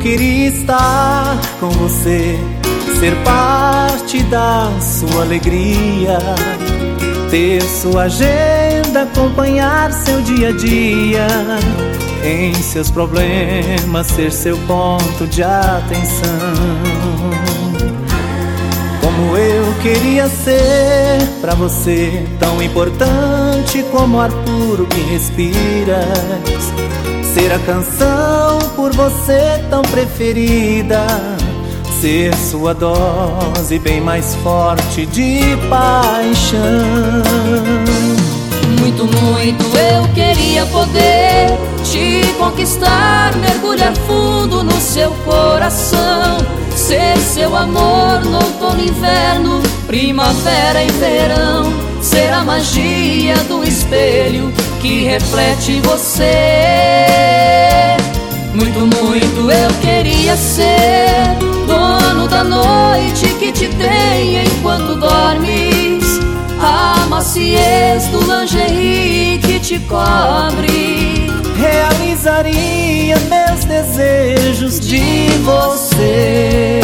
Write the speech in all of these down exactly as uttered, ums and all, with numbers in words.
queria estar com você, ser parte da sua alegria, ter sua agenda, acompanhar seu dia a dia, em seus problemas ser seu ponto de atenção. Como eu queria ser pra você tão importante como o ar puro que respiras, ser a canção por você tão preferida, ser sua dose bem mais forte de paixão. Muito, muito eu queria poder te conquistar, mergulhar fundo no seu coração, ser seu amor no outono e inverno, primavera e verão, ser a magia do espelho que reflete você. Muito, muito eu queria ser dono da noite que te tem enquanto dormes, a maciez do lingerie que te cobre, realizaria meus desejos de você.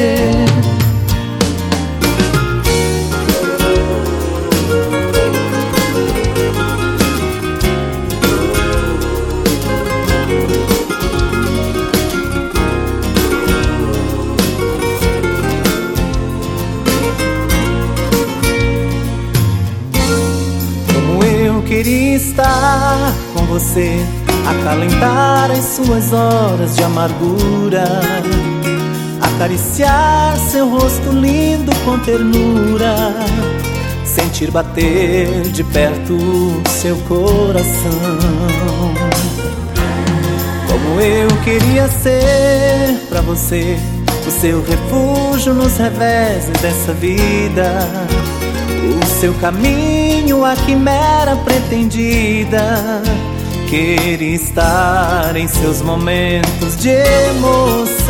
Queria estar com você, acalentar as suas horas de amargura, acariciar seu rosto lindo com ternura, sentir bater de perto seu coração. Como eu queria ser pra você o seu refúgio nos reveses dessa vida, o seu caminho, a quimera pretendida. Queria estar em seus momentos de emoção.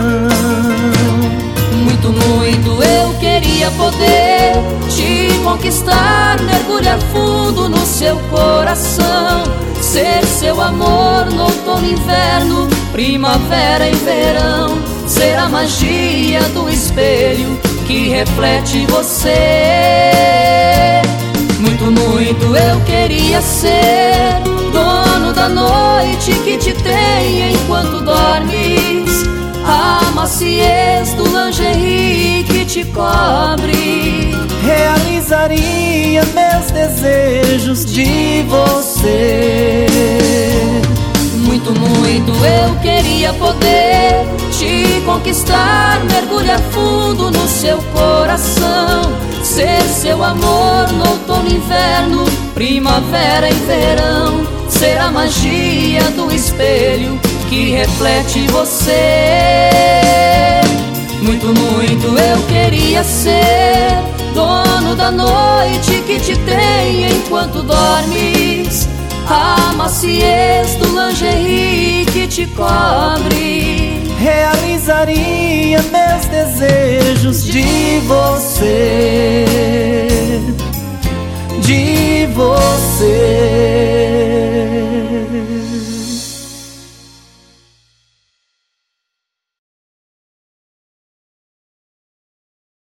Muito, muito eu queria poder te conquistar, mergulhar fundo no seu coração, ser seu amor no outono e inverno, primavera e verão, ser a magia do espelho que reflete você. Muito, muito eu queria ser dono da noite que te tem enquanto dormes, a maciez do lingerie que te cobre, realizaria meus desejos de você. Muito, muito eu queria poder te conquistar, mergulhar fundo no seu coração, ser seu amor no outono e inverno, primavera e verão, ser a magia do espelho que reflete você. Muito, muito eu queria ser dono da noite que te tem enquanto dormes, a maciez do lingerie que te cobre, realizaria meus desejos de você, de você.